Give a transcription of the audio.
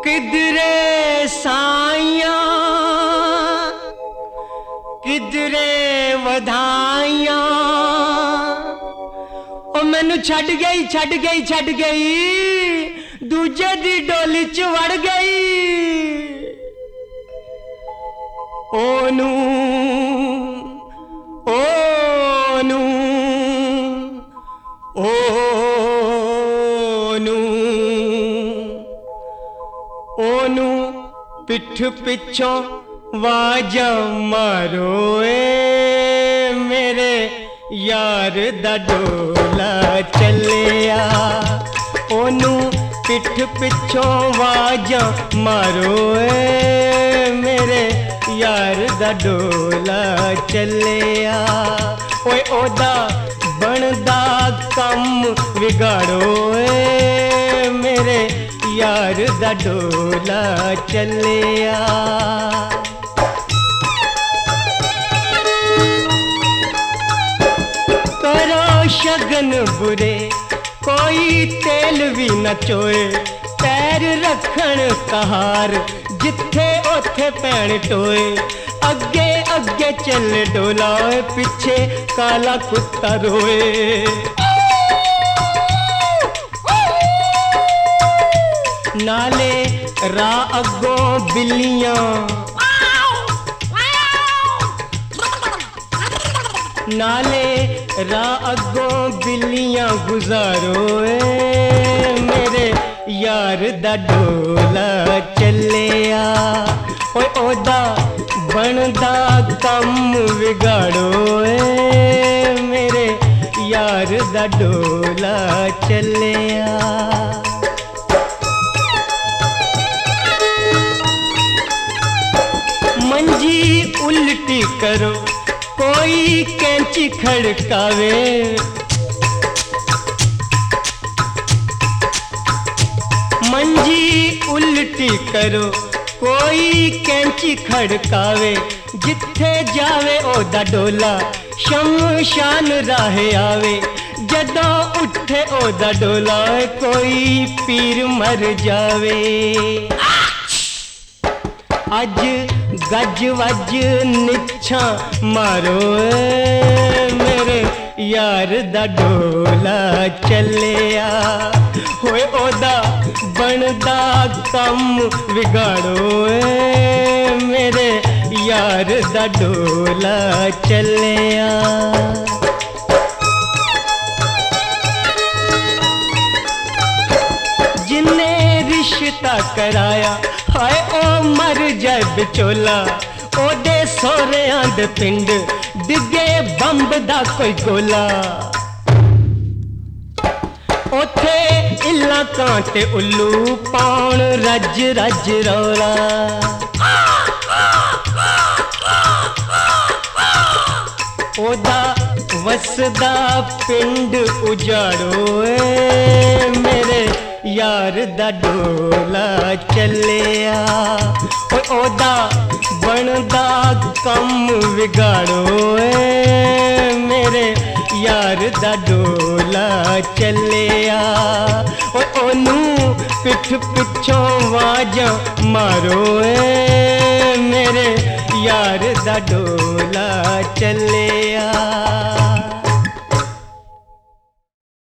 किधरे साइयां किधरे वधाइयां ओ मैनू छड़ गई दूजे दी डोली च वड़ गई ओनू ओनू ओनू ओनू पिठ पिछों वाजा मारो ए मेरे यार दा डोला चलिया ओनू पिठ पिछों वाजा मारो ए मेरे यार दा डोला चलिया ओए ओदा बनदा कम विगाड़ो ए मेरे यार दा डोला चलिया करो शगन बुरे कोई तेल भी न चोए पैर रखन कहार जिथे ओथे पैण टोए अगे अगे चल डोला पिछे काला कुत्ता रोए नाले राह अगों बिल्लियां नाले राह अगों बिल्लियां गुजारो ए मेरे यार दा डोला चलिया ओए ओदा बनदा कम विगाड़ो ए मेरे यार दा डोला चलिया मंजी उल्टी करो कोई कैंची खड़कावे मंजी उल्टी करो कोई कैंची खड़कावे जिथे जावे ओदा डोला शमशान राह आवे जदों उठे ओदा डोला कोई पीर मर जावे अज गज वज निछा मारो मेरे यार दा डोला चलिया होए ओदा बनदा कम विगाड़ो मेरे यार दा डोला चलिया जिन्ने रिश्ता कराया हाय ओ मर जाए बिचोला ओदे सोहरियां दे पिंड डिगे बंब दा कोई गोला ओथे इल्ला कांटे उल्लू पाउण रज रज रौला ओदा वसदा पिंड उजाड़ो ए मेरे यार दा डोला चलिया ओदा बनदा कम विगाड़ो ए मेरे यार दा डोला चलिया ओनू पिठ पिछों वाजा मारो ए मेरे यार दा डोला चलिया।